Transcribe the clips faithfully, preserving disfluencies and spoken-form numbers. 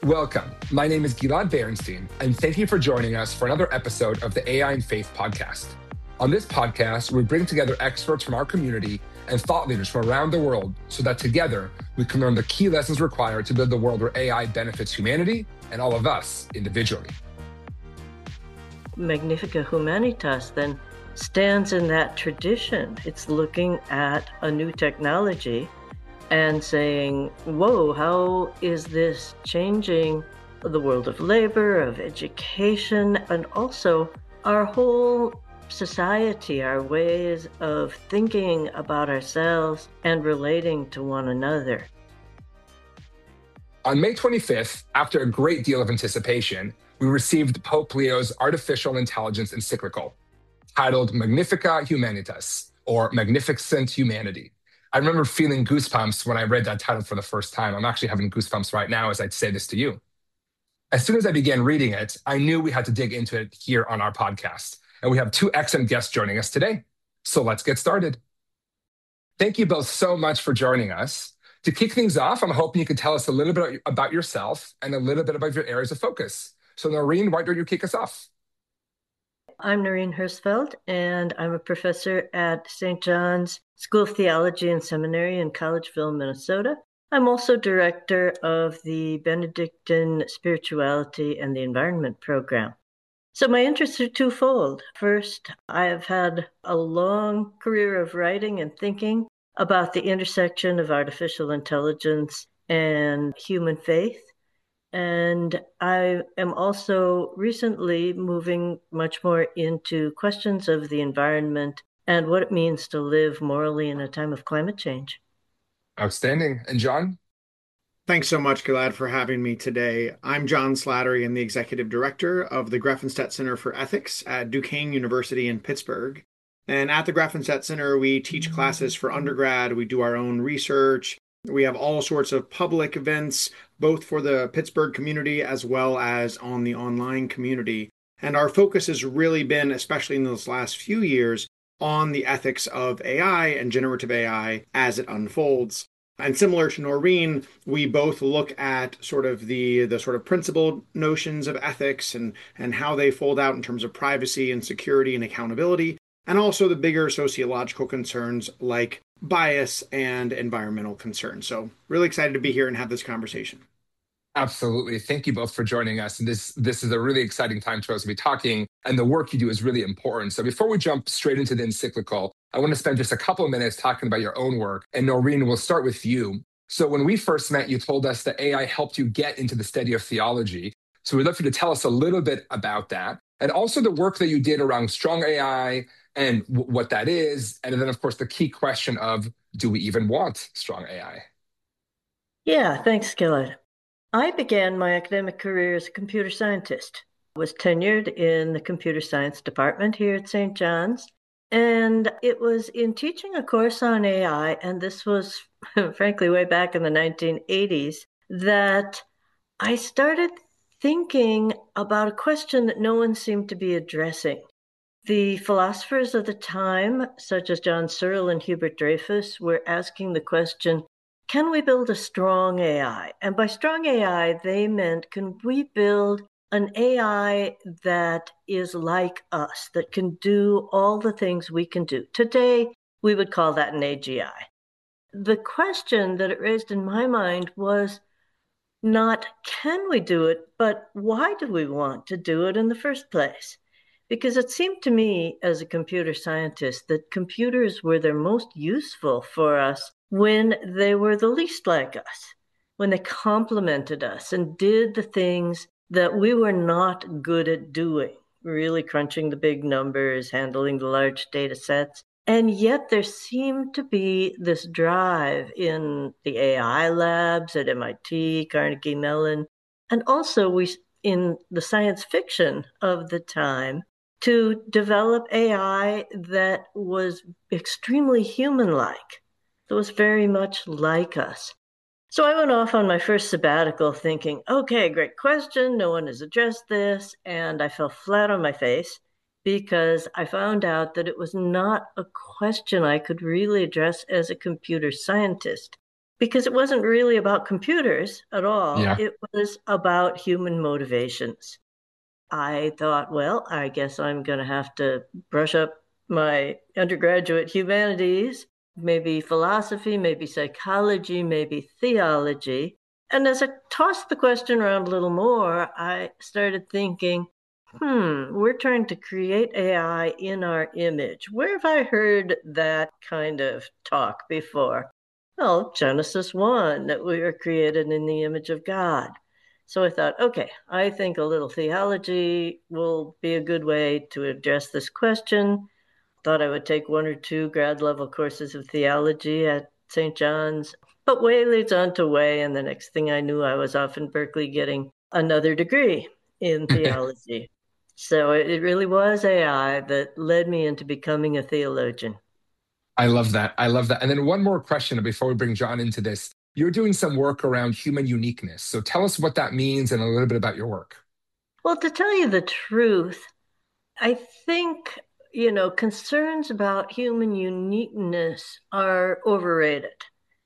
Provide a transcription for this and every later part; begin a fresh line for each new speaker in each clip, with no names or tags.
Welcome. My name is Gilad Berenstein, and thank you for joining us for another episode of the A I and Faith podcast. On this podcast, we bring together experts from our community and thought leaders from around the world so that together we can learn the key lessons required to build a world where A I benefits humanity and all of us individually.
Magnificat Humanitas then stands in that tradition. It's looking at a new technology and saying, whoa, how is this changing the world of labor, of education, and also our whole society, our ways of thinking about ourselves and relating to one another.
On May twenty-fifth, after a great deal of anticipation, we received Pope Leo's artificial intelligence encyclical titled Magnificat Humanitas, or Magnificent Humanity. I remember feeling goosebumps when I read that title for the first time. I'm actually having goosebumps right now as I say this to you. As soon as I began reading it, I knew we had to dig into it here on our podcast. And we have two excellent guests joining us today. So let's get started. Thank you both so much for joining us. To kick things off, I'm hoping you can tell us a little bit about yourself and a little bit about your areas of focus. So Noreen, why don't you kick us off?
I'm Noreen Hirschfeld, and I'm a professor at Saint John's School of Theology and Seminary in Collegeville, Minnesota. I'm also director of the Benedictine Spirituality and the Environment program. So my interests are twofold. First, I have had a long career of writing and thinking about the intersection of artificial intelligence and human faith. And I am also recently moving much more into questions of the environment and what it means to live morally in a time of climate change.
Outstanding. And John?
Thanks so much, Gilad, for having me today. I'm John Slattery. I'm the executive director of the Grafenstadt Center for Ethics at Duquesne University in Pittsburgh. And at the Grafenstadt Center, we teach classes for undergrad. We do our own research. We have all sorts of public events, both for the Pittsburgh community as well as on the online community. And our focus has really been, especially in those last few years, on the ethics of A I and generative A I as it unfolds. And similar to Noreen, we both look at sort of the, the sort of principled notions of ethics and, and how they fold out in terms of privacy and security and accountability, and also the bigger sociological concerns like bias and environmental concerns. So really excited to be here and have this conversation.
Absolutely. Thank you both for joining us. And this, this is a really exciting time for us to be talking, and the work you do is really important. So before we jump straight into the encyclical, I want to spend just a couple of minutes talking about your own work. And Noreen, we'll start with you. So when we first met, you told us that A I helped you get into the study of theology. So we'd love for you to tell us a little bit about that, and also the work that you did around strong A I and w- what that is. And then, of course, the key question of, do we even want strong A I?
Yeah, thanks, Gilad. I began my academic career as a computer scientist. I was tenured in the computer science department here at Saint John's. And it was in teaching a course on A I, and this was frankly way back in the nineteen eighties, that I started thinking about a question that no one seemed to be addressing. The philosophers of the time, such as John Searle and Hubert Dreyfus, were asking the question, can we build a strong A I? And by strong A I, they meant, can we build an A I that is like us, that can do all the things we can do? Today, we would call that an A G I. The question that it raised in my mind was not, can we do it, but why do we want to do it in the first place? Because it seemed to me, as a computer scientist, that computers were their most useful for us when they were the least like us, when they complemented us and did the things that we were not good at doing, really crunching the big numbers, handling the large data sets. And yet there seemed to be this drive in the A I labs at M I T, Carnegie Mellon, and also we in the science fiction of the time to develop A I that was extremely human-like. It was very much like us. So I went off on my first sabbatical thinking, okay, great question. No one has addressed this. And I fell flat on my face because I found out that it was not a question I could really address as a computer scientist, because it wasn't really about computers at all.
Yeah.
It was about human motivations. I thought, well, I guess I'm going to have to brush up my undergraduate humanities, maybe philosophy, maybe psychology, maybe theology. And as I tossed the question around a little more, I started thinking, hmm, we're trying to create A I in our image. Where have I heard that kind of talk before? Well, Genesis one, that we were created in the image of God. So I thought, okay, I think a little theology will be a good way to address this question. Thought I would take one or two grad level courses of theology at Saint John's, but way leads on to way. And the next thing I knew, I was off in Berkeley getting another degree in theology. So it really was A I that led me into becoming a theologian.
I love that. I love that. And then one more question before we bring John into this. You're doing some work around human uniqueness. So tell us what that means and a little bit about your work.
Well, to tell you the truth, I think, you know, concerns about human uniqueness are overrated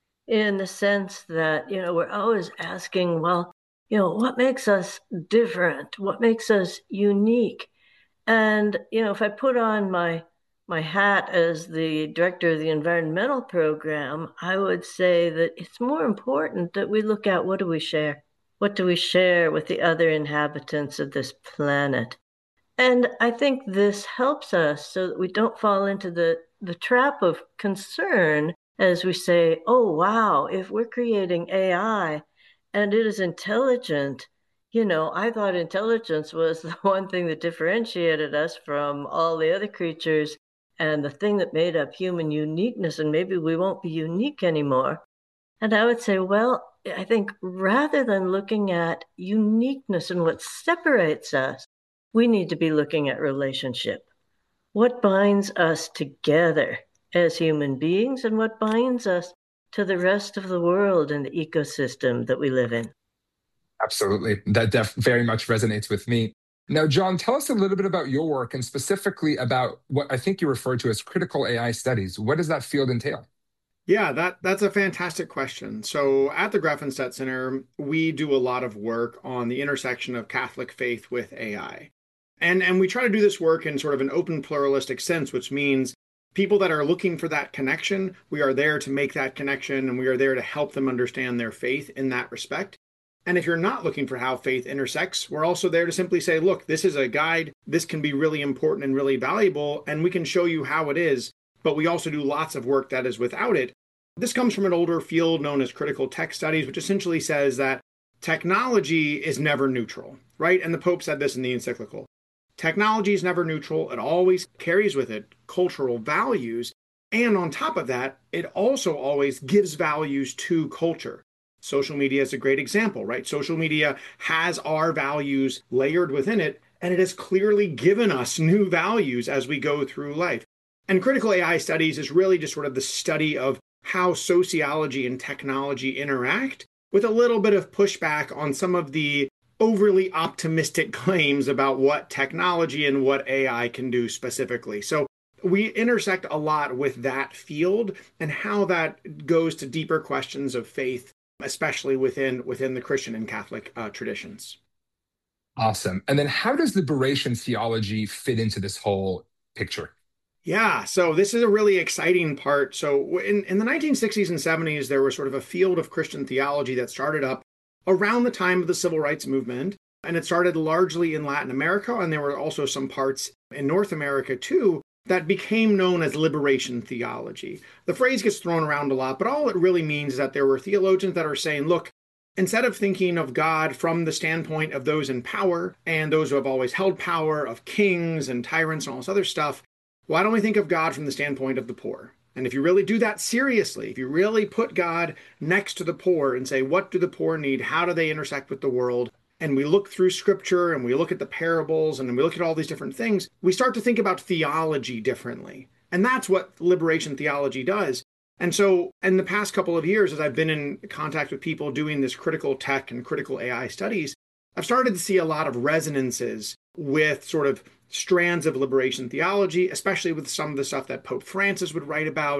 in the sense that, you know, we're always asking, well, you know, what makes us different? What makes us unique? And, you know, if I put on my my hat as the director of the environmental program, I would say that it's more important that we look at what do we share? What do we share with the other inhabitants of this planet? And I think this helps us so that we don't fall into the, the trap of concern as we say, oh, wow, if we're creating A I and it is intelligent, you know, I thought intelligence was the one thing that differentiated us from all the other creatures and the thing that made up human uniqueness, and maybe we won't be unique anymore. And I would say, well, I think rather than looking at uniqueness and what separates us, we need to be looking at relationship. What binds us together as human beings and what binds us to the rest of the world and the ecosystem that we live in?
Absolutely. That def- very much resonates with me. Now, John, tell us a little bit about your work and specifically about what I think you refer to as critical A I studies. What does that field entail?
Yeah, that that's a fantastic question. So at the Grafenstadt Center, we do a lot of work on the intersection of Catholic faith with A I. And and we try to do this work in sort of an open pluralistic sense, which means people that are looking for that connection, we are there to make that connection and we are there to help them understand their faith in that respect. And if you're not looking for how faith intersects, we're also there to simply say, look, this is a guide. This can be really important and really valuable, and we can show you how it is. But we also do lots of work that is without it. This comes from an older field known as critical tech studies, which essentially says that technology is never neutral, right? And the Pope said this in the encyclical. Technology is never neutral. It always carries with it cultural values. And on top of that, it also always gives values to culture. Social media is a great example, right? Social media has our values layered within it, and it has clearly given us new values as we go through life. And critical A I studies is really just sort of the study of how sociology and technology interact, with a little bit of pushback on some of the overly optimistic claims about what technology and what A I can do specifically. So we intersect a lot with that field and how that goes to deeper questions of faith, especially within within the Christian and Catholic uh, traditions.
Awesome. And then how does liberation theology fit into this whole picture?
Yeah, so this is a really exciting part. So in, in the nineteen sixties and seventies, there was sort of a field of Christian theology that started up around the time of the Civil Rights Movement. And it started largely in Latin America, and there were also some parts in North America too that became known as liberation theology. The phrase gets thrown around a lot, but all it really means is that there were theologians that are saying, look, instead of thinking of God from the standpoint of those in power and those who have always held power, of kings and tyrants and all this other stuff, why don't we think of God from the standpoint of the poor? And if you really do that seriously, if you really put God next to the poor and say, what do the poor need? How do they intersect with the world? And we look through scripture and we look at the parables and we look at all these different things, we start to think about theology differently. And that's what liberation theology does. And so in the past couple of years, as I've been in contact with people doing this critical tech and critical A I studies, I've started to see a lot of resonances with sort of strands of liberation theology, especially with some of the stuff that Pope Francis would write about,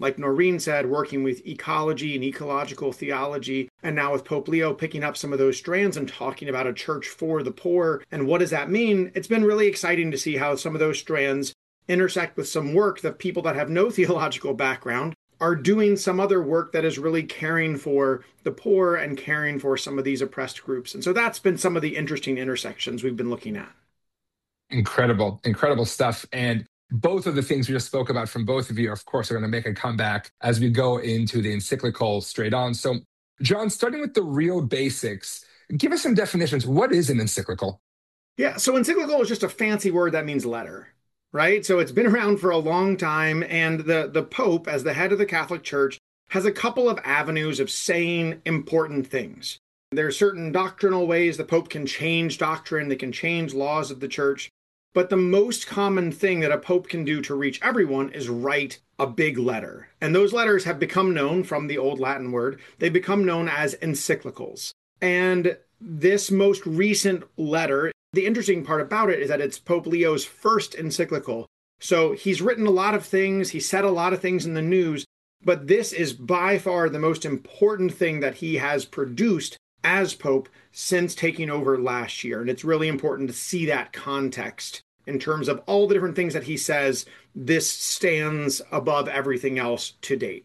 like Noreen said, working with ecology and ecological theology, and now with Pope Leo picking up some of those strands and talking about a church for the poor. And what does that mean? It's been really exciting to see how some of those strands intersect with some work that people that have no theological background are doing some other work that is really caring for the poor and caring for some of these oppressed groups. And so that's been some of the interesting intersections we've been looking at.
Incredible, incredible stuff. And both of the things we just spoke about from both of you, of course, are going to make a comeback as we go into the encyclical straight on. So, John, starting with the real basics, give us some definitions. What is an encyclical?
Yeah, so encyclical is just a fancy word that means letter, right? So it's been around for a long time, and the, the Pope, as the head of the Catholic Church, has a couple of avenues of saying important things. There are certain doctrinal ways the Pope can change doctrine, they can change laws of the Church. But the most common thing that a pope can do to reach everyone is write a big letter. And those letters have become known from the old Latin word. They become known as encyclicals. And this most recent letter, the interesting part about it is that it's Pope Leo's first encyclical. So he's written a lot of things. He said a lot of things in the news. But this is by far the most important thing that he has produced as Pope since taking over last year. And it's really important to see that context in terms of all the different things that he says. This stands above everything else to date.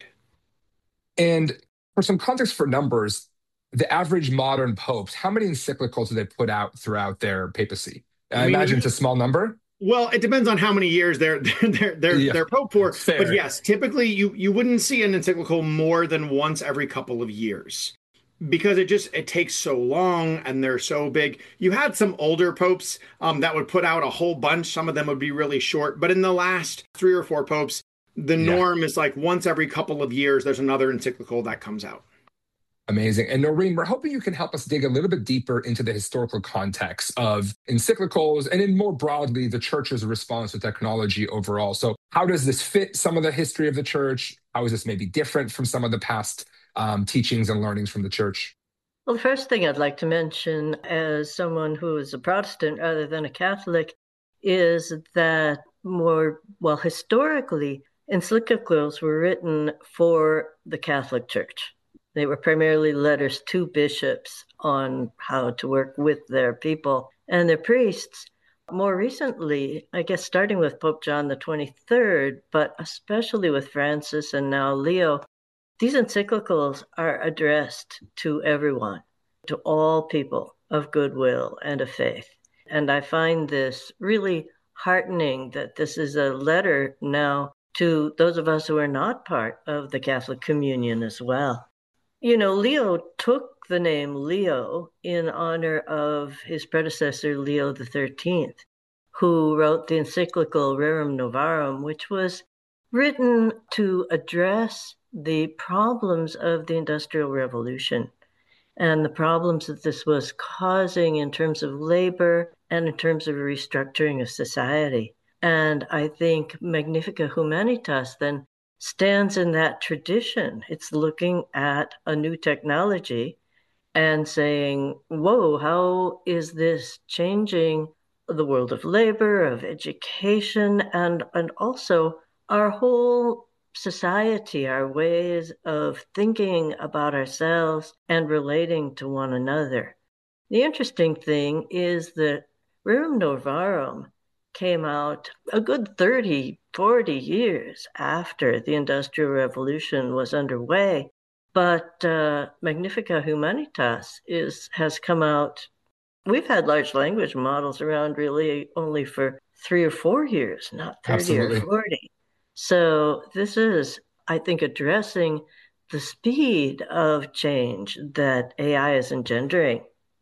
And for some context for numbers, the average modern popes, how many encyclicals do they put out throughout their papacy? I, I mean, imagine it's a small number.
Well, it depends on how many years they're they're they're,
yeah,
they're pope for.
fair.
But yes, typically you you wouldn't see an encyclical more than once every couple of years, because it just it takes so long and they're so big. You had some older popes um, that would put out a whole bunch. Some of them would be really short. But in the last three or four popes, the yeah. norm is like once every couple of years, there's another encyclical that comes out.
Amazing. And Noreen, we're hoping you can help us dig a little bit deeper into the historical context of encyclicals and then more broadly, the church's response to technology overall. So how does this fit some of the history of the church? How is this maybe different from some of the past um, teachings and learnings from the church?
Well, the first thing I'd like to mention as someone who is a Protestant rather than a Catholic is that more, well, historically, encyclicals were written for the Catholic Church. They were primarily letters to bishops on how to work with their people and their priests. More recently, I guess starting with Pope John the twenty-third, but especially with Francis and now Leo, these encyclicals are addressed to everyone, to all people of goodwill and of faith. And I find this really heartening that this is a letter now to those of us who are not part of the Catholic communion as well. You know, Leo took the name Leo in honor of his predecessor, Leo the thirteenth, who wrote the encyclical Rerum Novarum, which was written to address the problems of the Industrial Revolution and the problems that this was causing in terms of labor and in terms of a restructuring of society. And I think Magnificat Humanitas then stands in that tradition. It's looking at a new technology and saying, whoa, how is this changing the world of labor, of education, and, and also our whole society, our ways of thinking about ourselves and relating to one another. The interesting thing is that Rerum Novarum came out a good thirty, forty years after the Industrial Revolution was underway. But uh, Magnificat Humanitas is has come out. We've had large language models around really only for three or four years, not thirty Absolutely. Or forty. So this is, I think, addressing the speed of change that A I is engendering.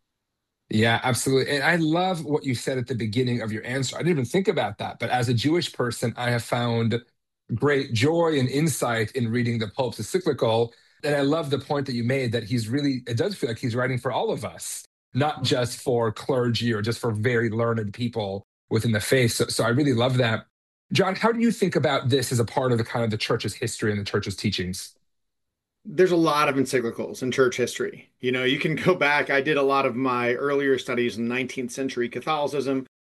Yeah, absolutely. And I love what you said at the beginning of your answer. I didn't even think about that. But as a Jewish person, I have found great joy and insight in reading the Pope's encyclical. And I love the point that you made that he's really, it does feel like he's writing for all of us, not just for clergy or just for very learned people within the faith. So, so I really love that. John, how do you think about this as a part of the kind of the church's history and the church's teachings?
There's a lot of encyclicals in church history. You know, you can go back. I did a lot of my earlier studies in nineteenth century Catholicism.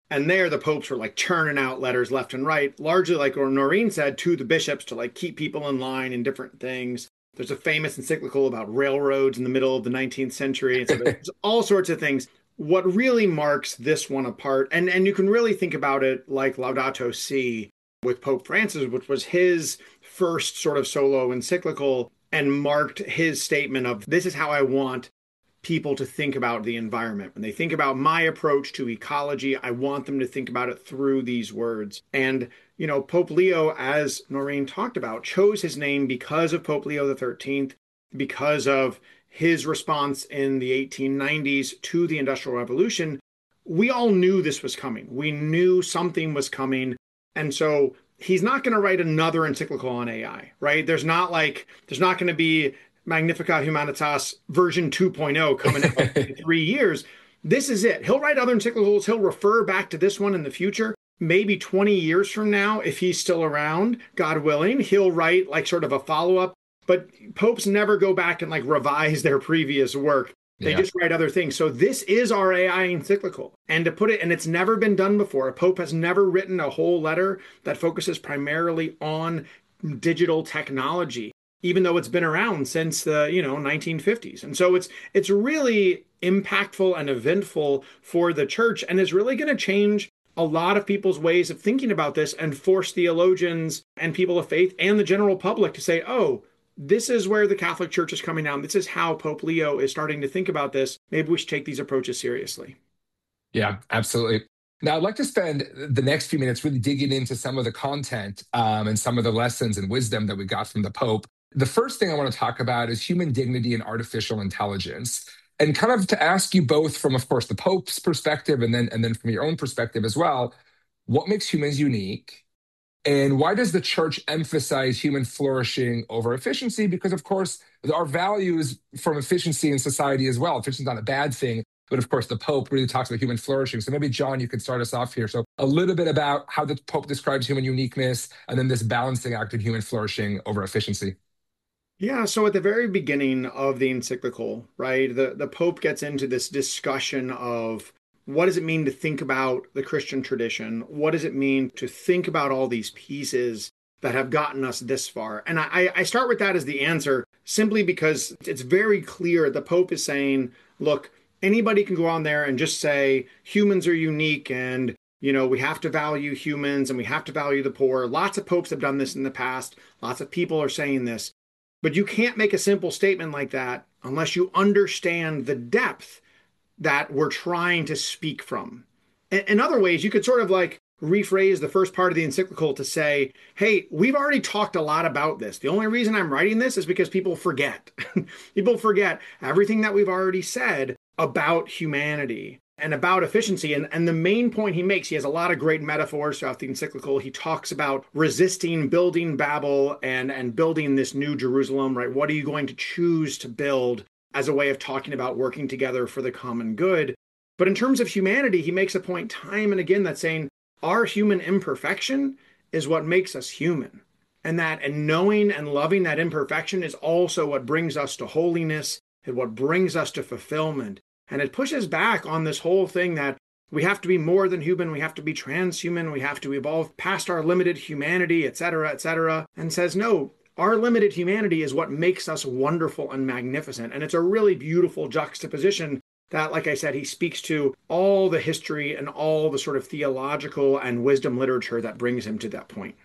And there, the popes were like churning out letters left and right, largely like Noreen said, to the bishops to like keep people in line and different things. There's a famous encyclical about railroads in the middle of the nineteenth century. And so there's all sorts of things. What really marks this one apart, and, and you can really think about it like Laudato Si with Pope Francis, which was his first sort of solo encyclical and marked his statement of, this is how I want people to think about the environment. When they think about my approach to ecology, I want them to think about it through these words. And, you know, Pope Leo, as Noreen talked about, chose his name because of Pope Leo the thirteenth, because of his response in the eighteen nineties to the Industrial Revolution. We all knew this was coming. We knew something was coming. And so he's not going to write another encyclical on A I, right? There's not like, there's not going to be Magnificat Humanitas version two point oh coming out in three years. This is it. He'll write other encyclicals. He'll refer back to this one in the future. Maybe twenty years from now, if he's still around, God willing, he'll write like sort of a follow-up. But popes never go back and like revise their previous work. They yeah. just write other things. So this is our A I encyclical. And to put it, and it's never been done before. A pope has never written a whole letter that focuses primarily on digital technology, even though it's been around since the, you know, nineteen fifties. And so it's it's really impactful and eventful for the church, and is really going to change a lot of people's ways of thinking about this and force theologians and people of faith and the general public to say, oh, this is where the Catholic Church is coming down. This is how Pope Leo is starting to think about this. Maybe we should take these approaches seriously.
Yeah, absolutely. Now, I'd like to spend the next few minutes really digging into some of the content um, and some of the lessons and wisdom that we got from the Pope. The first thing I want to talk about is human dignity and artificial intelligence, and kind of to ask you both from, of course, the Pope's perspective and then, and then from your own perspective as well, what makes humans unique? And why does the church emphasize human flourishing over efficiency? Because, of course, there are values from efficiency in society as well. Efficiency is not a bad thing, but of course, the Pope really talks about human flourishing. So maybe, John, you could start us off here. So a little bit about how the Pope describes human uniqueness, and then this balancing act of human flourishing over efficiency.
Yeah, so at the very beginning of the encyclical, right, the, the Pope gets into this discussion of what does it mean to think about the Christian tradition? What does it mean to think about all these pieces that have gotten us this far? And I, I start with that as the answer, simply because it's very clear the Pope is saying, look, anybody can go on there and just say humans are unique and, you know, we have to value humans and we have to value the poor. Lots of popes have done this in the past. Lots of people are saying this. But you can't make a simple statement like that unless you understand the depth that we're trying to speak from. In other ways, you could sort of like rephrase the first part of the encyclical to say, hey, we've already talked a lot about this. The only reason I'm writing this is because people forget. People forget everything that we've already said about humanity and about efficiency. And, and the main point he makes, he has a lot of great metaphors throughout the encyclical. He talks about resisting building Babel and, and building this new Jerusalem, right? What are you going to choose to build as a way of talking about working together for the common good? But in terms of humanity, he makes a point time and again that's saying our human imperfection is what makes us human. And that, and knowing and loving that imperfection is also what brings us to holiness and what brings us to fulfillment. And it pushes back on this whole thing that we have to be more than human, we have to be transhuman, we have to evolve past our limited humanity, et cetera, et cetera, and says, no, our limited humanity is what makes us wonderful and magnificent. And it's a really beautiful juxtaposition that, like I said, he speaks to all the history and all the sort of theological and wisdom literature that brings him to that point.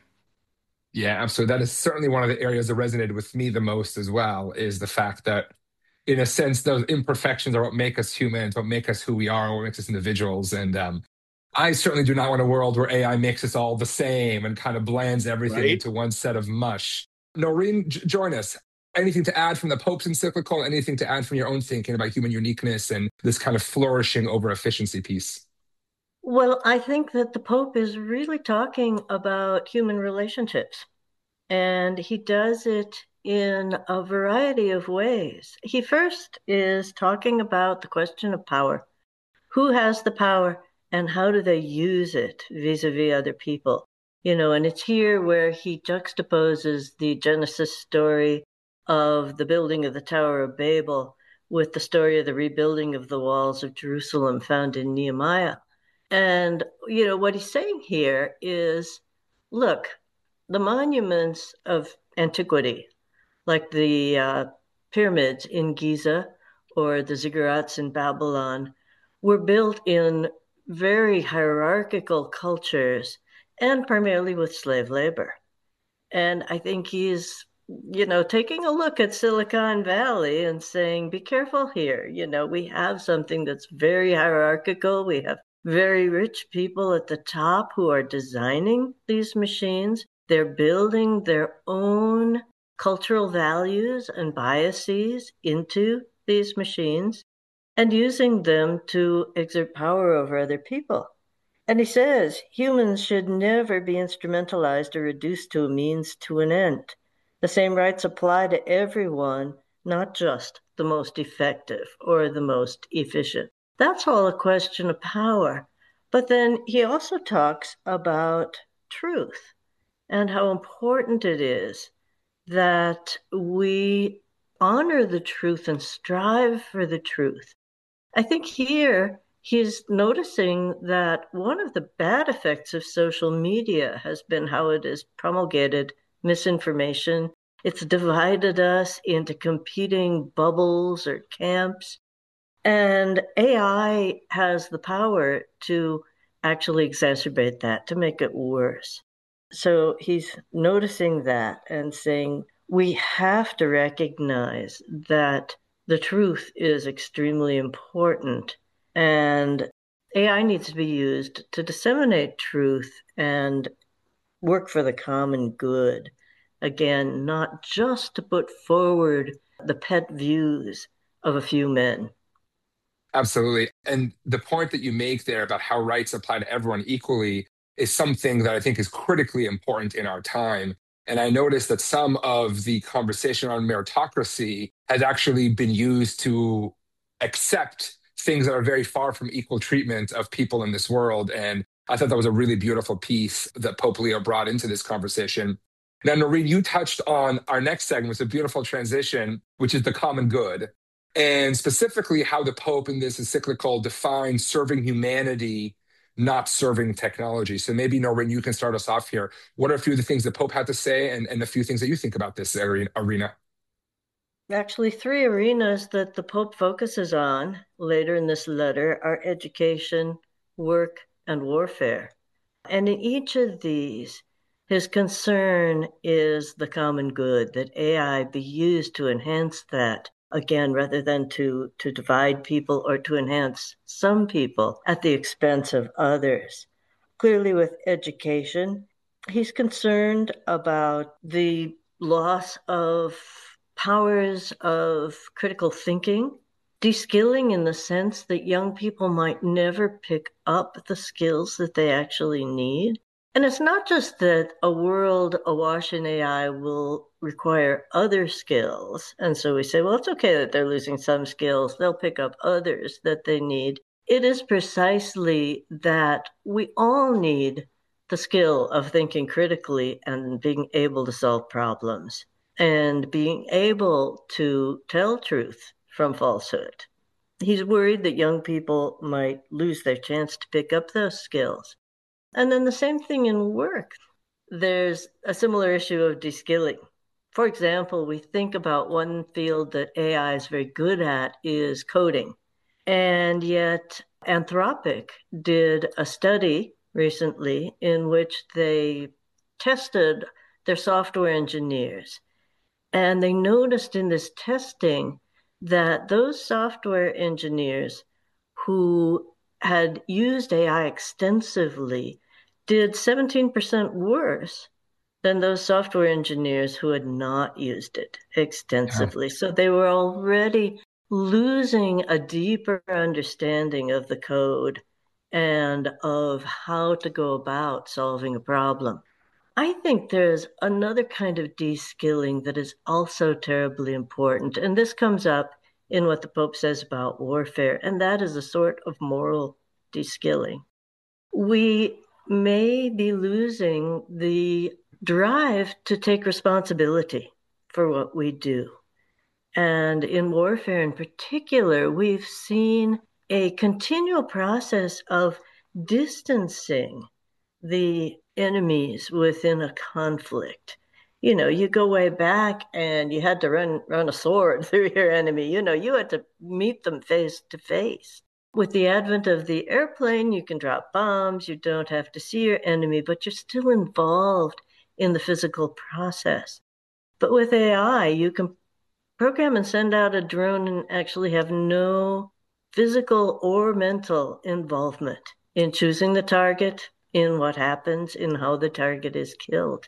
Yeah, absolutely. That is certainly one of the areas that resonated with me the most as well, is the fact that, in a sense, those imperfections are what make us human, what make us who we are, what makes us individuals. And um, I certainly do not want a world where A I makes us all the same and kind of blends everything right into one set of mush. Noreen, j- join us. Anything to add from the Pope's encyclical? Anything to add from your own thinking about human uniqueness and this kind of flourishing over efficiency piece?
Well, I think that the Pope is really talking about human relationships, and he does it in a variety of ways. He first is talking about the question of power. Who has the power and how do they use it vis-a-vis other people? You know, and it's here where he juxtaposes the Genesis story of the building of the Tower of Babel with the story of the rebuilding of the walls of Jerusalem found in Nehemiah. And, you know, what he's saying here is, look, the monuments of antiquity, like the uh, pyramids in Giza or the ziggurats in Babylon, were built in very hierarchical cultures and primarily with slave labor. And I think he's, you know, taking a look at Silicon Valley and saying, be careful here. You know, we have something that's very hierarchical. We have very rich people at the top who are designing these machines. They're building their own cultural values and biases into these machines and using them to exert power over other people. And he says humans should never be instrumentalized or reduced to a means to an end. The same rights apply to everyone, not just the most effective or the most efficient. That's all a question of power. But then he also talks about truth and how important it is that we honor the truth and strive for the truth. I think here he's noticing that one of the bad effects of social media has been how it has promulgated misinformation. It's divided us into competing bubbles or camps. And A I has the power to actually exacerbate that, to make it worse. So he's noticing that and saying, we have to recognize that the truth is extremely important, and A I needs to be used to disseminate truth and work for the common good. Again, not just to put forward the pet views of a few men.
Absolutely. And the point that you make there about how rights apply to everyone equally is something that I think is critically important in our time. And I noticed that some of the conversation on meritocracy has actually been used to accept things that are very far from equal treatment of people in this world. And I thought that was a really beautiful piece that Pope Leo brought into this conversation. Now, Noreen, you touched on our next segment. It's a beautiful transition, which is the common good, and specifically how the Pope in this encyclical defines serving humanity, not serving technology. So maybe, Noreen, you can start us off here. What are a few of the things the Pope had to say, and, and a few things that you think about this arena?
Actually, three arenas that the Pope focuses on later in this letter are education, work, and warfare. And in each of these, his concern is the common good, that A I be used to enhance that, again, rather than to, to divide people or to enhance some people at the expense of others. Clearly, with education, he's concerned about the loss of powers of critical thinking, de-skilling in the sense that young people might never pick up the skills that they actually need. And it's not just that a world awash in A I will require other skills. And so we say, well, it's okay that they're losing some skills. They'll pick up others that they need. It is precisely that we all need the skill of thinking critically and being able to solve problems and being able to tell truth from falsehood. He's worried that young people might lose their chance to pick up those skills. And then the same thing in work. There's a similar issue of de-skilling. For example, we think about one field that A I is very good at is coding. And yet Anthropic did a study recently in which they tested their software engineers. And they noticed in this testing that those software engineers who had used A I extensively did seventeen percent worse than those software engineers who had not used it extensively. Yeah. So they were already losing a deeper understanding of the code and of how to go about solving a problem. I think there's another kind of de-skilling that is also terribly important. And this comes up in what the Pope says about warfare, and that is a sort of moral de-skilling. We may be losing the drive to take responsibility for what we do. And in warfare in particular, we've seen a continual process of distancing the enemies within a conflict. You know, you go way back and you had to run run a sword through your enemy. You know, you had to meet them face to face. With the advent of the airplane, you can drop bombs, you don't have to see your enemy, but you're still involved in the physical process. But with A I, you can program and send out a drone and actually have no physical or mental involvement in choosing the target, in what happens, in how the target is killed.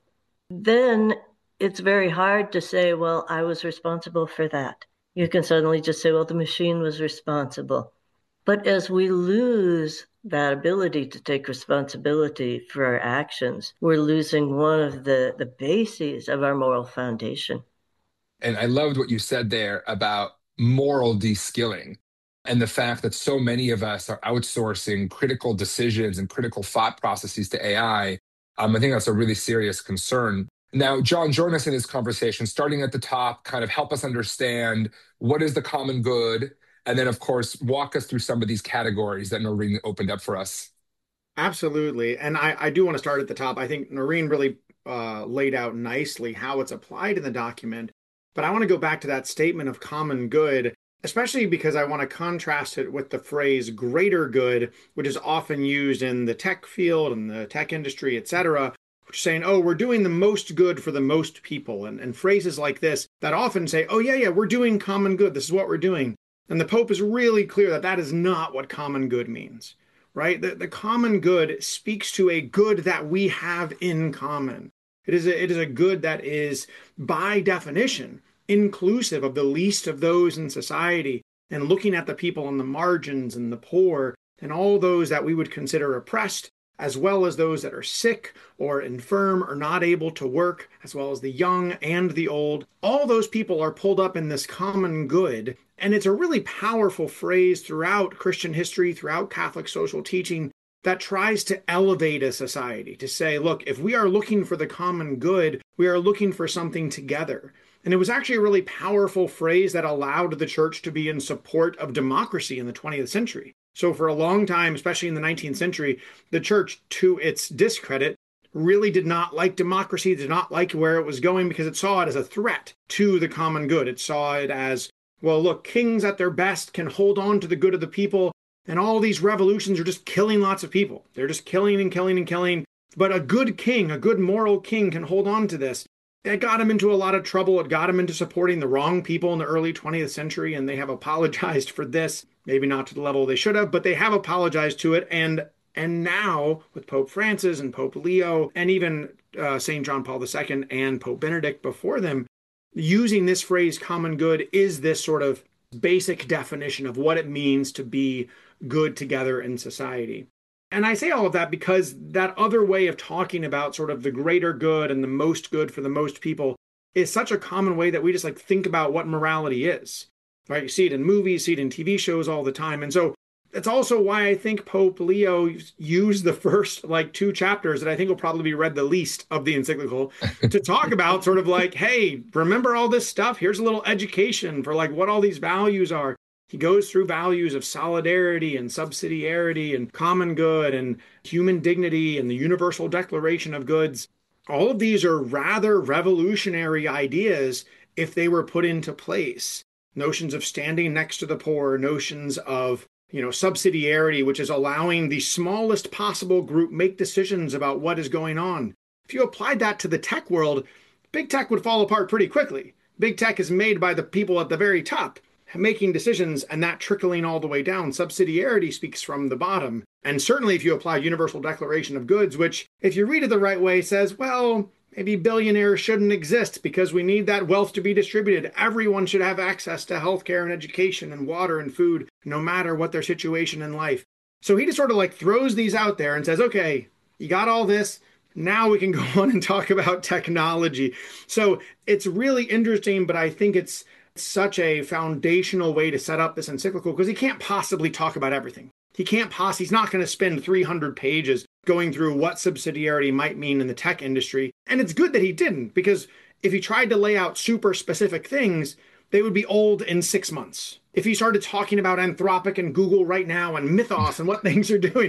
Then it's very hard to say, well, I was responsible for that. You can suddenly just say, well, the machine was responsible. But as we lose that ability to take responsibility for our actions, we're losing one of the, the bases of our moral foundation.
And I loved what you said there about moral de-skilling and the fact that so many of us are outsourcing critical decisions and critical thought processes to A I. Um, I think that's a really serious concern. Now, John, join us in this conversation, starting at the top, kind of help us understand what is the common good, and then, of course, walk us through some of these categories that Noreen opened up for us.
Absolutely. And I, I do want to start at the top. I think Noreen really uh, laid out nicely how it's applied in the document. But I want to go back to that statement of common good, especially because I want to contrast it with the phrase greater good, which is often used in the tech field and the tech industry, et cetera, which is saying, oh, we're doing the most good for the most people. And, and phrases like this that often say, oh, yeah, yeah, we're doing common good. This is what we're doing. And the Pope is really clear that that is not what common good means, right? The, the common good speaks to a good that we have in common. It is a, it is a good that is, by definition, inclusive of the least of those in society, and looking at the people on the margins and the poor and all those that we would consider oppressed, as well as those that are sick or infirm or not able to work, as well as the young and the old. All those people are pulled up in this common good. And it's a really powerful phrase throughout Christian history, throughout Catholic social teaching, that tries to elevate a society, to say, look, if we are looking for the common good, we are looking for something together. And it was actually a really powerful phrase that allowed the church to be in support of democracy in the twentieth century. So for a long time, especially in the nineteenth century, the church, to its discredit, really did not like democracy, did not like where it was going, because it saw it as a threat to the common good. It saw it as, well, look, kings at their best can hold on to the good of the people, and all these revolutions are just killing lots of people. They're just killing and killing and killing. But a good king, a good moral king, can hold on to this. It got him into a lot of trouble. It got him into supporting the wrong people in the early twentieth century, and they have apologized for this. Maybe not to the level they should have, but they have apologized to it. And and now, with Pope Francis and Pope Leo, and even uh, Saint John Paul the Second and Pope Benedict before them, using this phrase common good is this sort of basic definition of what it means to be good together in society. And I say all of that because that other way of talking about sort of the greater good and the most good for the most people is such a common way that we just like think about what morality is, right? You see it in movies, see it in T V shows all the time. And so that's also why I think Pope Leo used the first like two chapters that I think will probably be read the least of the encyclical to talk about sort of like, hey, remember all this stuff? Here's a little education for like what all these values are. He goes through values of solidarity and subsidiarity and common good and human dignity and the universal declaration of goods. All of these are rather revolutionary ideas if they were put into place. Notions of standing next to the poor, notions of, you know, subsidiarity, which is allowing the smallest possible group make decisions about what is going on. If you applied that to the tech world, big tech would fall apart pretty quickly. Big tech is made by the people at the very top making decisions and that trickling all the way down. Subsidiarity speaks from the bottom. And certainly if you apply universal declaration of goods, which if you read it the right way says, well, maybe billionaires shouldn't exist because we need that wealth to be distributed. Everyone should have access to healthcare and education and water and food, no matter what their situation in life. So he just sort of like throws these out there and says, okay, you got all this. Now we can go on and talk about technology. So it's really interesting, but I think it's such a foundational way to set up this encyclical because he can't possibly talk about everything. He can't possibly, he's not going to spend three hundred pages going through what subsidiarity might mean in the tech industry. And it's good that he didn't, because if he tried to lay out super specific things, they would be old in six months. If he started talking about Anthropic and Google right now and Mythos and what things are doing,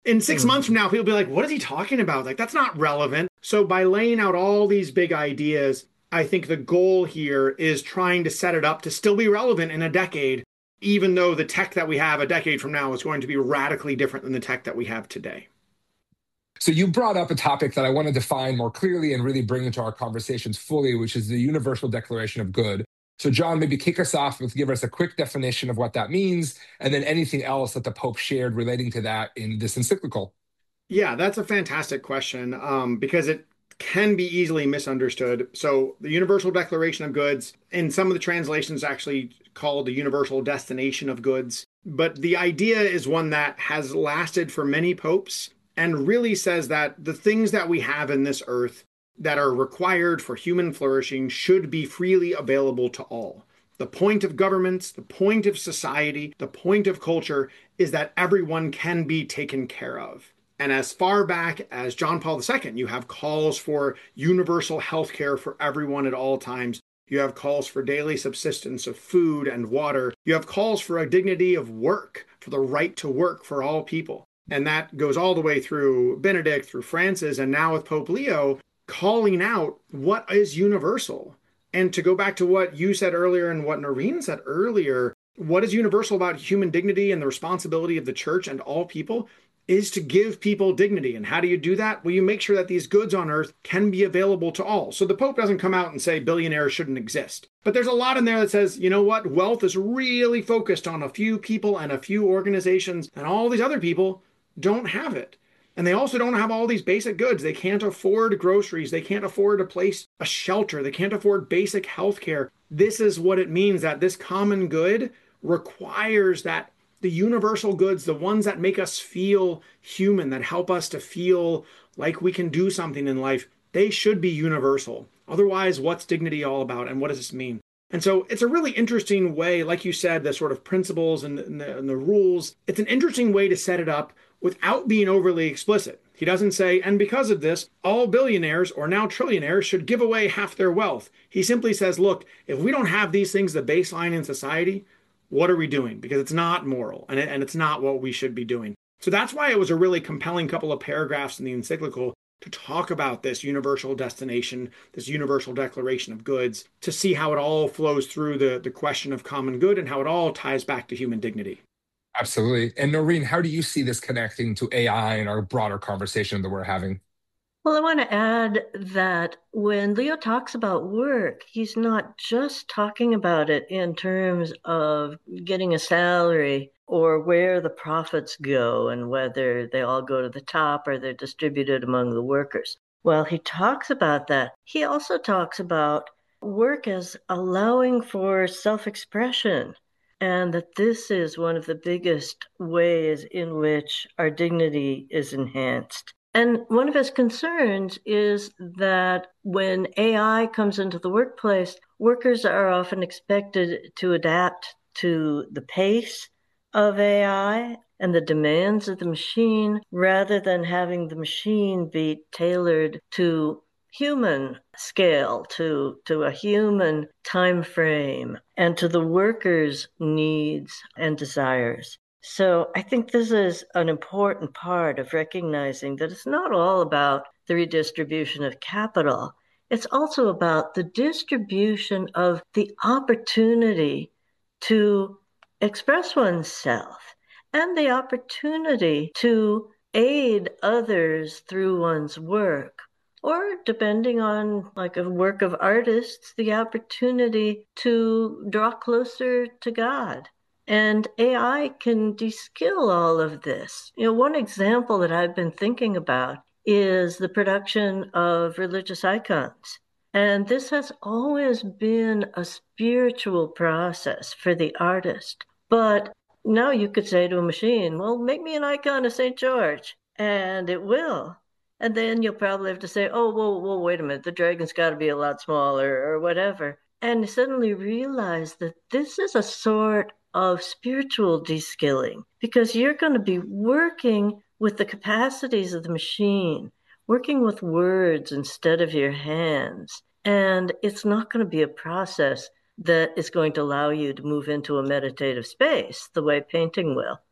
In six
Mm.
months from now, people will be like, what is he talking about? Like, that's not relevant. So by laying out all these big ideas, I think the goal here is trying to set it up to still be relevant in a decade, even though the tech that we have a decade from now is going to be radically different than the tech that we have today.
So you brought up a topic that I want to define more clearly and really bring into our conversations fully, which is the Universal Declaration of Good. So John, maybe kick us off with give us a quick definition of what that means, and then anything else that the Pope shared relating to that in this encyclical.
Yeah, that's a fantastic question um, because it can be easily misunderstood. So the Universal Declaration of Goods, in some of the translations, actually called the Universal Destination of Goods. But the idea is one that has lasted for many popes and really says that the things that we have in this earth that are required for human flourishing should be freely available to all. The point of governments, the point of society, the point of culture is that everyone can be taken care of. And as far back as John Paul the Second, you have calls for universal health care for everyone at all times. You have calls for daily subsistence of food and water. You have calls for a dignity of work, for the right to work for all people. And that goes all the way through Benedict, through Francis, and now with Pope Leo, calling out what is universal. And to go back to what you said earlier and what Noreen said earlier, what is universal about human dignity and the responsibility of the church and all people is to give people dignity. And how do you do that? Well, you make sure that these goods on earth can be available to all. So the Pope doesn't come out and say billionaires shouldn't exist. But there's a lot in there that says, you know what? Wealth is really focused on a few people and a few organizations, and all these other people don't have it. And they also don't have all these basic goods. They can't afford groceries. They can't afford a place, a shelter. They can't afford basic health care. This is what it means that this common good requires that the universal goods, the ones that make us feel human, that help us to feel like we can do something in life, they should be universal. Otherwise, what's dignity all about and what does this mean? And so it's a really interesting way, like you said, the sort of principles and, and, the, and the rules. It's an interesting way to set it up without being overly explicit. He doesn't say, and because of this, all billionaires or now trillionaires should give away half their wealth. He simply says, look, if we don't have these things, the baseline in society, what are we doing? Because it's not moral and, it, and it's not what we should be doing. So that's why it was a really compelling couple of paragraphs in the encyclical to talk about this universal destination, this universal declaration of goods, to see how it all flows through the, the question of common good and how it all ties back to human dignity.
Absolutely. And Noreen, how do you see this connecting to A I and our broader conversation that we're having?
Well, I want to add that when Leo talks about work, he's not just talking about it in terms of getting a salary or where the profits go and whether they all go to the top or they're distributed among the workers. Well, he talks about that. He also talks about work as allowing for self-expression, and that this is one of the biggest ways in which our dignity is enhanced. And one of his concerns is that when A I comes into the workplace, workers are often expected to adapt to the pace of A I and the demands of the machine rather than having the machine be tailored to human scale, to, to a human time frame, and to the workers' needs and desires. So I think this is an important part of recognizing that it's not all about the redistribution of capital. It's also about the distribution of the opportunity to express oneself and the opportunity to aid others through one's work. Or depending on like a work of artists, the opportunity to draw closer to God. And A I can de-skill all of this. You know, one example that I've been thinking about is the production of religious icons. And this has always been a spiritual process for the artist. But now you could say to a machine, well, make me an icon of Saint George, and it will. And then you'll probably have to say, oh, whoa, whoa, wait a minute, the dragon's got to be a lot smaller or whatever. And suddenly realize that this is a sort of spiritual de-skilling, because you're going to be working with the capacities of the machine, working with words instead of your hands. And it's not going to be a process that is going to allow you to move into a meditative space the way painting will.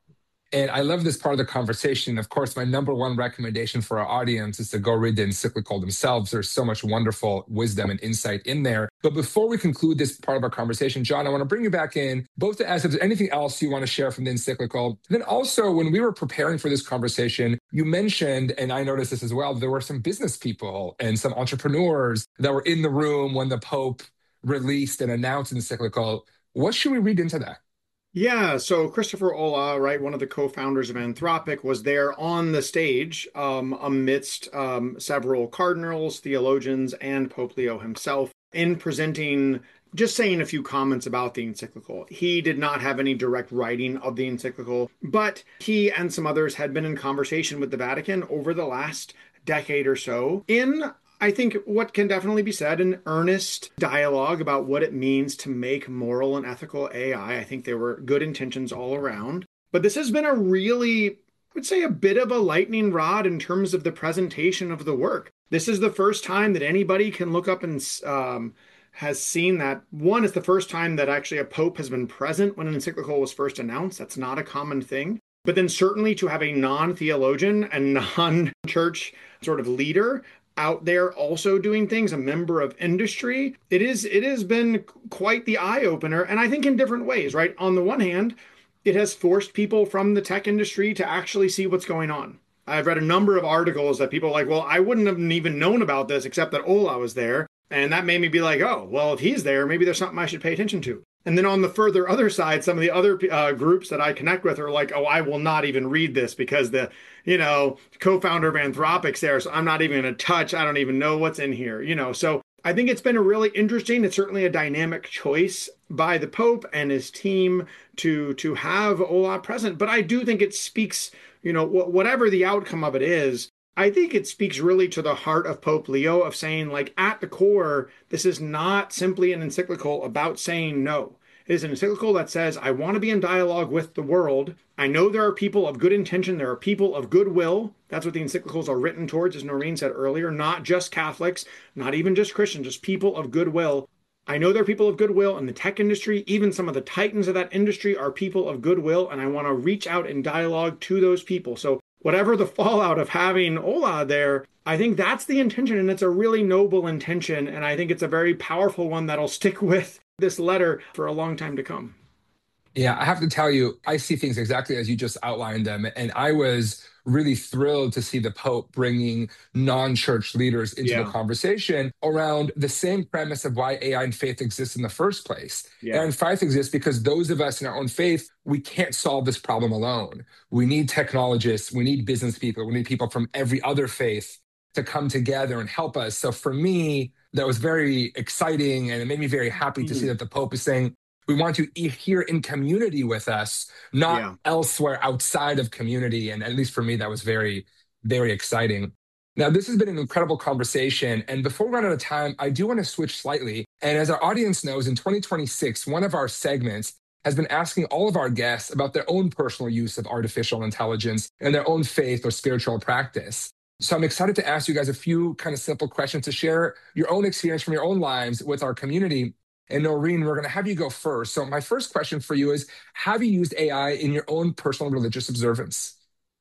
And I love this part of the conversation. Of course, my number one recommendation for our audience is to go read the encyclical themselves. There's so much wonderful wisdom and insight in there. But before we conclude this part of our conversation, John, I want to bring you back in, both to ask if there's anything else you want to share from the encyclical. Then also, when we were preparing for this conversation, you mentioned, and I noticed this as well, there were some business people and some entrepreneurs that were in the room when the Pope released and announced the encyclical. What should we read into that?
Yeah, so Christopher Olah, right, one of the co-founders of Anthropic, was there on the stage um, amidst um, several cardinals, theologians, and Pope Leo himself in presenting, just saying a few comments about the encyclical. He did not have any direct writing of the encyclical, but he and some others had been in conversation with the Vatican over the last decade or so in, I think, what can definitely be said, an earnest dialogue about what it means to make moral and ethical A I. I think there were good intentions all around. But this has been a really, I would say, a bit of a lightning rod in terms of the presentation of the work. This is the first time that anybody can look up and um, has seen that. One, it's the first time that actually a pope has been present when an encyclical was first announced. That's not a common thing. But then certainly to have a non-theologian and non-church sort of leader out there also doing things, a member of industry, it is it has been quite the eye-opener, and I think in different ways, right? On the one hand, it has forced people from the tech industry to actually see what's going on. I've read a number of articles that people are like, well, I wouldn't have even known about this except that Olah was there. And that made me be like, oh, well, if he's there, maybe there's something I should pay attention to. And then on the further other side, some of the other uh, groups that I connect with are like, oh, I will not even read this because the, you know, co-founder of Anthropic's there, so I'm not even going to touch. I don't even know what's in here, you know. So I think it's been a really interesting, it's certainly a dynamic choice by the Pope and his team to to have Olah present. But I do think it speaks, you know, wh- whatever the outcome of it is, I think it speaks really to the heart of Pope Leo of saying, like, at the core, this is not simply an encyclical about saying no. It is an encyclical that says, I want to be in dialogue with the world. I know there are people of good intention. There are people of goodwill. That's what the encyclicals are written towards, as Noreen said earlier, not just Catholics, not even just Christians, just people of goodwill. I know there are people of goodwill in the tech industry. Even some of the titans of that industry are people of goodwill, and I want to reach out in dialogue to those people. So whatever the fallout of having Olah there, I think that's the intention, and it's a really noble intention, and I think it's a very powerful one that'll stick with this letter for a long time to come.
Yeah, I have to tell you, I see things exactly as you just outlined them. And I was really thrilled to see the Pope bringing non-church leaders into
Yeah.
the conversation around the same premise of why A I and faith exists in the first place.
Yeah.
A I and faith exists because those of us in our own faith, we can't solve this problem alone. We need technologists, we need business people, we need people from every other faith to come together and help us. So for me, that was very exciting, and it made me very happy to see that the Pope is saying, we want you here in community with us, not
Yeah.
elsewhere outside of community. And at least for me, that was very, very exciting. Now, this has been an incredible conversation. And before we run out of time, I do want to switch slightly. And as our audience knows, in twenty twenty-six, one of our segments has been asking all of our guests about their own personal use of artificial intelligence and their own faith or spiritual practice. So I'm excited to ask you guys a few kind of simple questions to share your own experience from your own lives with our community. And Noreen, we're going to have you go first. So my first question for you is, have you used A I in your own personal religious observance?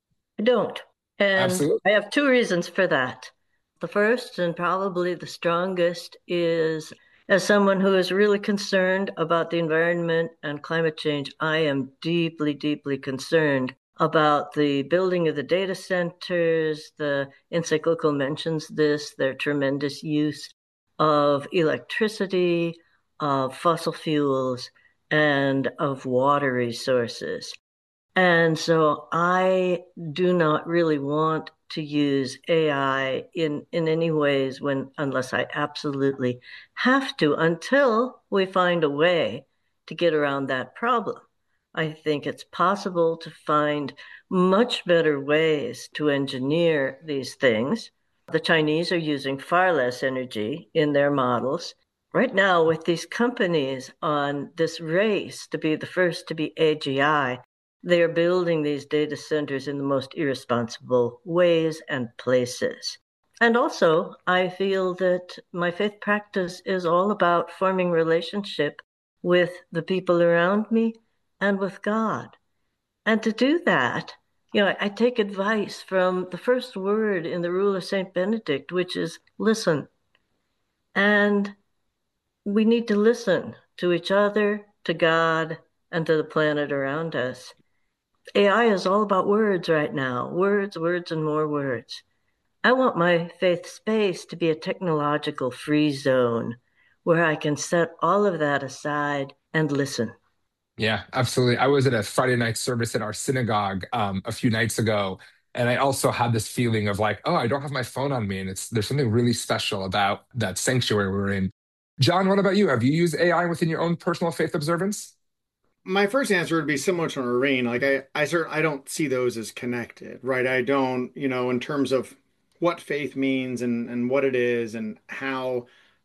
I don't. And
Absolutely.
I have two reasons for that. The first, and probably the strongest, is as someone who is really concerned about the environment and climate change, I am deeply, deeply concerned about the building of the data centers. The encyclical mentions this, their tremendous use of electricity, of fossil fuels, and of water resources. And so I do not really want to use A I in, in any ways when unless I absolutely have to, until we find a way to get around that problem. I think it's possible to find much better ways to engineer these things. The Chinese are using far less energy in their models. Right now, with these companies on this race to be the first to be A G I, they are building these data centers in the most irresponsible ways and places. And also, I feel that my faith practice is all about forming relationship with the people around me and with God. And to do that, you know, I take advice from the first word in the Rule of Saint Benedict, which is listen. And we need to listen to each other, to God, and to the planet around us. A I is all about words right now, words, words, and more words. I want my faith space to be a technological free zone where I can set all of that aside and listen.
Yeah, absolutely. I was at a Friday night service at our synagogue um, a few nights ago, and I also had this feeling of like, oh, I don't have my phone on me, and it's there's something really special about that sanctuary we're in. John, what about you? Have you used A I within your own personal faith observance?
My first answer would be similar to Noreen. Like I, I certainly I don't see those as connected, right? I don't, you know, in terms of what faith means and and what it is and how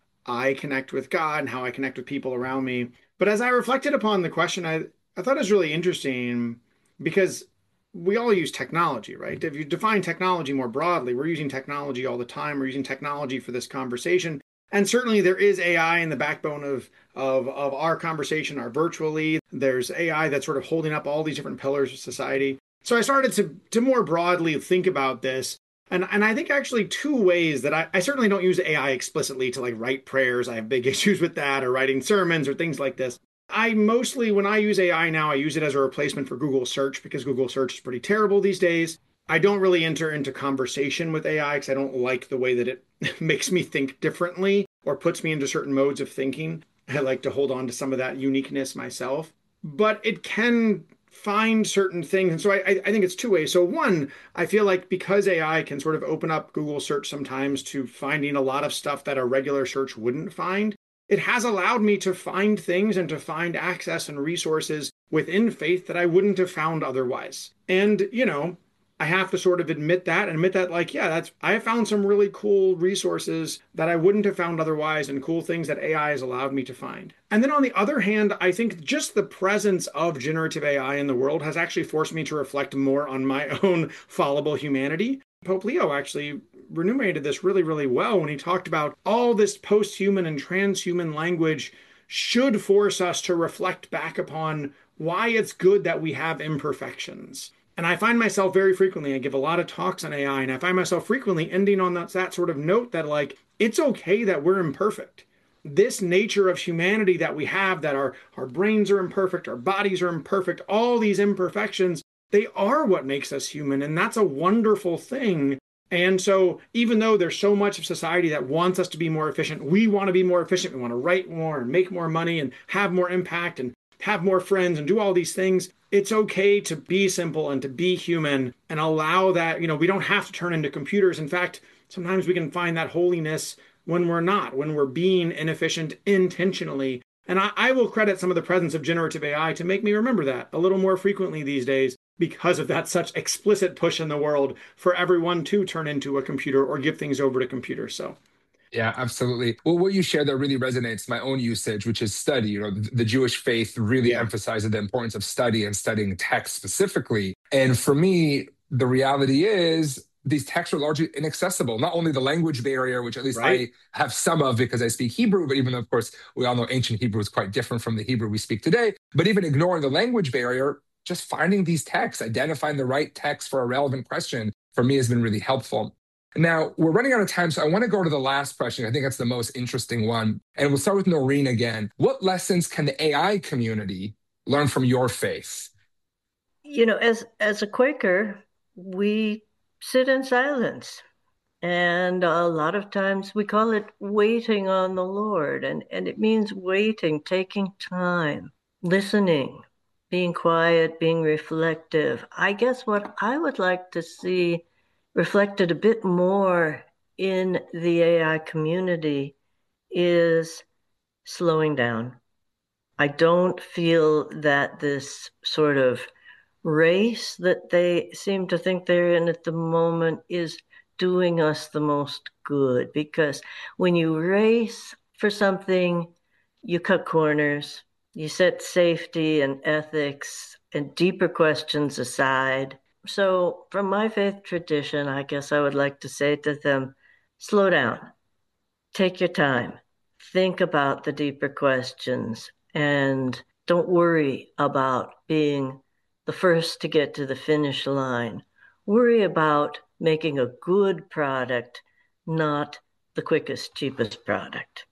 I connect with God and how I connect with people around me. But as I reflected upon the question, I I thought it was really interesting because we all use technology, right? If you define technology more broadly, we're using technology all the time. We're using technology for this conversation. And certainly there is A I in the backbone of, of, of our conversation, our virtually. There's A I that's sort of holding up all these different pillars of society. So I started to, to more broadly think about this. And, and I think actually two ways that I, I certainly don't use A I explicitly to like write prayers. I have big issues with that, or writing sermons or things like this. I mostly, when I use A I now, I use it as a replacement for Google search because Google search is pretty terrible these days. I don't really enter into conversation with A I because I don't like the way that it makes me think differently or puts me into certain modes of thinking. I like to hold on to some of that uniqueness myself, but it can find certain things. And so I, I think it's two ways. So one, I feel like because A I can sort of open up Google search sometimes to finding a lot of stuff that a regular search wouldn't find, it has allowed me to find things and to find access and resources within faith that I wouldn't have found otherwise. And, you know, I have to sort of admit that and admit that, like, yeah, that's, I have found some really cool resources that I wouldn't have found otherwise and cool things that A I has allowed me to find. And then on the other hand, I think just the presence of generative A I in the world has actually forced me to reflect more on my own fallible humanity. Pope Leo actually remunerated this really, really well when he talked about all this post-human and transhuman language should force us to reflect back upon why it's good that we have imperfections. And I find myself very frequently, I give a lot of talks on A I, and I find myself frequently ending on that, that sort of note that, like, it's okay that we're imperfect. This nature of humanity that we have, that our, our brains are imperfect, our bodies are imperfect, all these imperfections, they are what makes us human. And that's a wonderful thing. And so even though there's so much of society that wants us to be more efficient, we want to be more efficient. We want to write more and make more money and have more impact and have more friends and do all these things. It's okay to be simple and to be human and allow that, you know, we don't have to turn into computers. In fact, sometimes we can find that holiness when we're not, when we're being inefficient intentionally. And I, I will credit some of the presence of generative A I to make me remember that a little more frequently these days because of that such explicit push in the world for everyone to turn into a computer or give things over to computers. So
Yeah, absolutely. Well, what you shared that really resonates my own usage, which is study. You know, the, the Jewish faith really
yeah,
emphasizes the importance of study and studying text specifically. And for me, the reality is these texts are largely inaccessible. Not only the language barrier, which at least
right.
I have some of because I speak Hebrew, but even though, of course, we all know ancient Hebrew is quite different from the Hebrew we speak today. But even ignoring the language barrier, just finding these texts, identifying the right text for a relevant question, for me has been really helpful. Now, we're running out of time, so I want to go to the last question. I think that's the most interesting one. And we'll start with Noreen again. What lessons can the A I community learn from your faith?
You know, as as a Quaker, we sit in silence. And a lot of times we call it waiting on the Lord. And, and it means waiting, taking time, listening, being quiet, being reflective. I guess what I would like to see reflected a bit more in the A I community is slowing down. I don't feel that this sort of race that they seem to think they're in at the moment is doing us the most good, because when you race for something, you cut corners, you set safety and ethics and deeper questions aside. So, from my faith tradition, I guess I would like to say to them, slow down, take your time, think about the deeper questions, and don't worry about being the first to get to the finish line. Worry about making a good product, not the quickest, cheapest product.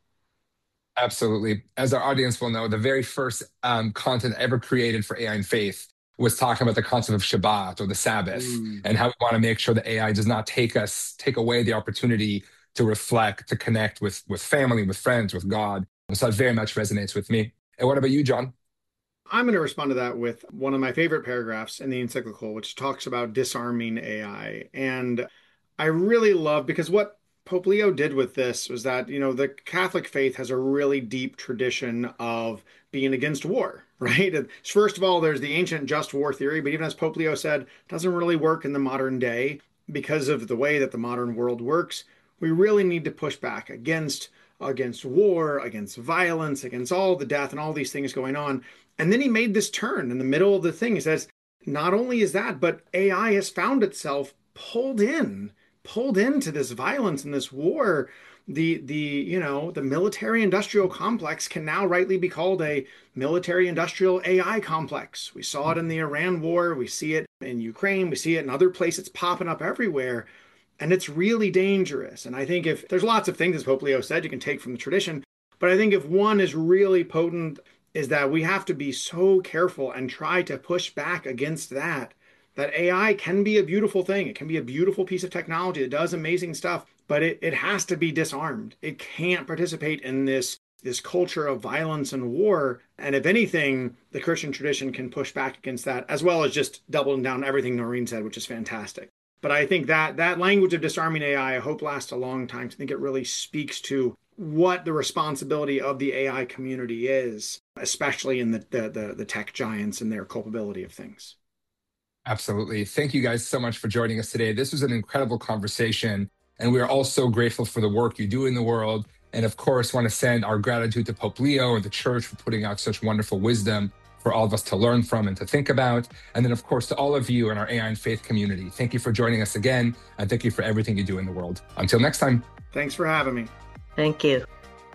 Absolutely. As our audience will know, the very first um, content ever created for A I and Faith was talking about the concept of Shabbat or the Sabbath mm. and how we want to make sure that A I does not take us, take away the opportunity to reflect, to connect with, with family, with friends, with God. And so that very much resonates with me. And what about you, John?
I'm going to respond to that with one of my favorite paragraphs in the encyclical, which talks about disarming A I. And I really love, because what Pope Leo did with this was that, you know, the Catholic faith has a really deep tradition of being against war, right? First of all, there's the ancient just war theory, but even as Pope Leo said, it doesn't really work in the modern day because of the way that the modern world works. We really need to push back against against war, against violence, against all the death and all these things going on. And then he made this turn in the middle of the thing. He says, not only is that, but A I has found itself pulled in, pulled into this violence and this war. The, the you know, the military-industrial complex can now rightly be called a military-industrial A I complex. We saw it in the Iran war. We see it in Ukraine. We see it in other places. It's popping up everywhere. And it's really dangerous. And I think if there's lots of things, as Pope Leo said, you can take from the tradition. But I think if one is really potent, is that we have to be so careful and try to push back against that. That A I can be a beautiful thing. It can be a beautiful piece of technology that does amazing stuff, but it, it has to be disarmed. It can't participate in this, this culture of violence and war. And if anything, the Christian tradition can push back against that, as well as just doubling down everything Noreen said, which is fantastic. But I think that that language of disarming A I, I hope lasts a long time. I think it really speaks to what the responsibility of the A I community is, especially in the, the, the, the tech giants and their culpability of things.
Absolutely. Thank you guys so much for joining us today. This was an incredible conversation, and we are all so grateful for the work you do in the world. And of course, want to send our gratitude to Pope Leo and the church for putting out such wonderful wisdom for all of us to learn from and to think about. And then, of course, to all of you in our A I and Faith community, thank you for joining us again, and thank you for everything you do in the world. Until next time.
Thanks for having me.
Thank you.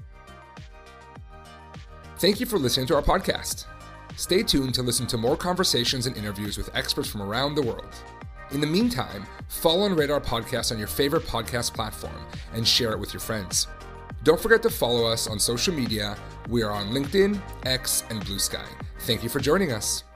Thank you for listening to our podcast. Stay tuned to listen to more conversations and interviews with experts from around the world. In the meantime, follow and rate our podcast on your favorite podcast platform and share it with your friends. Don't forget to follow us on social media. We are on LinkedIn, X, and Blue Sky. Thank you for joining us.